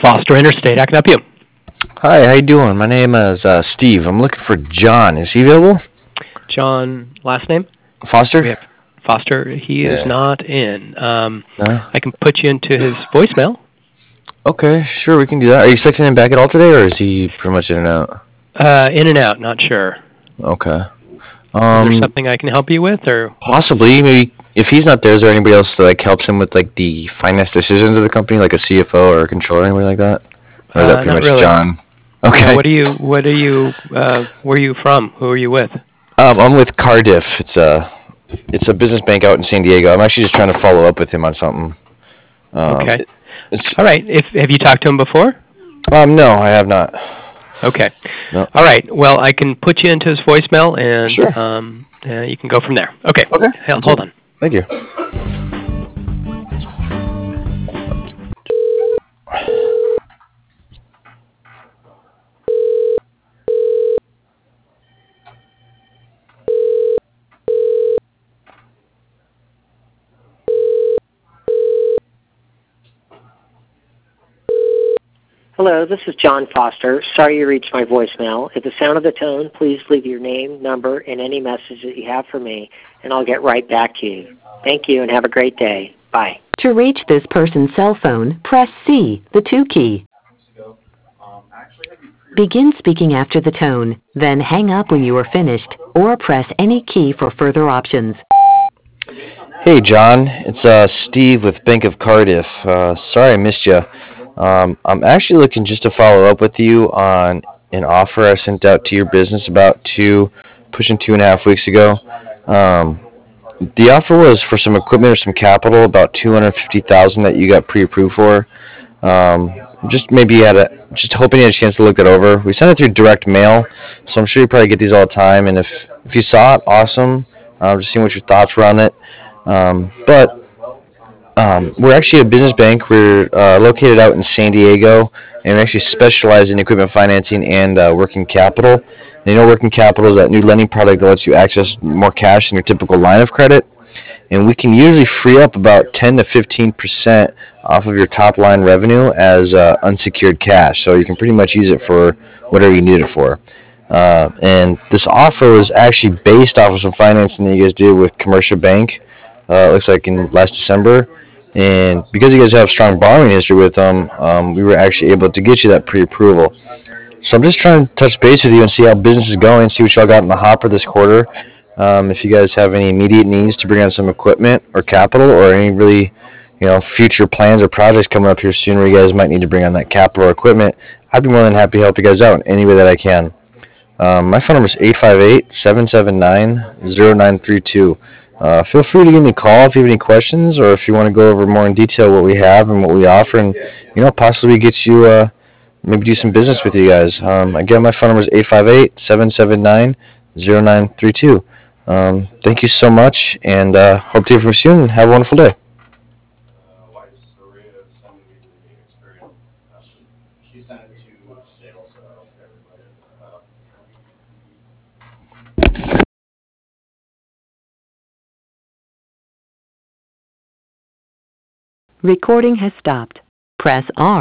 Foster Interstate. How can I help you? Hi, how you doing? My name is Steve. I'm looking for John. Is he available? John, last name? Foster? We have Foster. He is Yeah. not in. No? I can put you into his voicemail. Okay, sure, we can do that. Are you expecting him back at all today, or is he pretty much in and out? In and out. Not sure. Okay. Is there something I can help you with, or? Possibly. Maybe if he's not there, is there anybody else that helps him with the finance decisions of the company, like a CFO or a controller, anybody like that? Or is that pretty Not much really. John? Okay. Yeah, where are you from? Who are you with? I'm with Cardiff. It's a business bank out in San Diego. I'm actually just trying to follow up with him on something. Okay. All right. Have you talked to him before? No, I have not. Okay. No. All right. Well, I can put you into his voicemail, and Sure. you can go from there. Okay. Okay. Hold on. Thank you. Hello, this is John Foster. Sorry you reached my voicemail. At the sound of the tone, please leave your name, number, and any message that you have for me, and I'll get right back to you. Thank you, and have a great day. Bye. To reach this person's cell phone, press C, the 2 key. Begin speaking after the tone, then hang up when you are finished, or press any key for further options. Hey, John. It's Steve with Bank of Cardiff. Sorry I missed you. I'm actually looking just to follow up with you on an offer I sent out to your business about pushing 2.5 weeks ago. The offer was for some equipment or some capital, about $250,000 that you got pre-approved for. Just maybe just hoping you had a chance to look that over. We sent it through direct mail, so I'm sure you probably get these all the time. And if you saw it, awesome. Just seeing what your thoughts were on it. But we're actually a business bank. We're located out in San Diego, and we actually specialize in equipment financing and working capital. And working capital is that new lending product that lets you access more cash than your typical line of credit. And we can usually free up about 10 to 15% off of your top line revenue as unsecured cash. So you can pretty much use it for whatever you need it for. And this offer was actually based off of some financing that you guys did with Commercial Bank. It looks like in last December. And because you guys have strong borrowing history with them, we were actually able to get you that pre-approval. So I'm just trying to touch base with you and see how business is going, see what y'all got in the hopper this quarter. If you guys have any immediate needs to bring on some equipment or capital, or any really, future plans or projects coming up here soon where you guys might need to bring on that capital or equipment, I'd be more than happy to help you guys out in any way that I can. My phone number is 858-779-0932. Feel free to give me a call if you have any questions, or if you want to go over more in detail what we have and what we offer, and possibly get you maybe do some business with you guys. Again, my phone number is 858-779-0932. Thank you so much, and hope to hear from you soon, and have a wonderful day. Recording has stopped. Press R.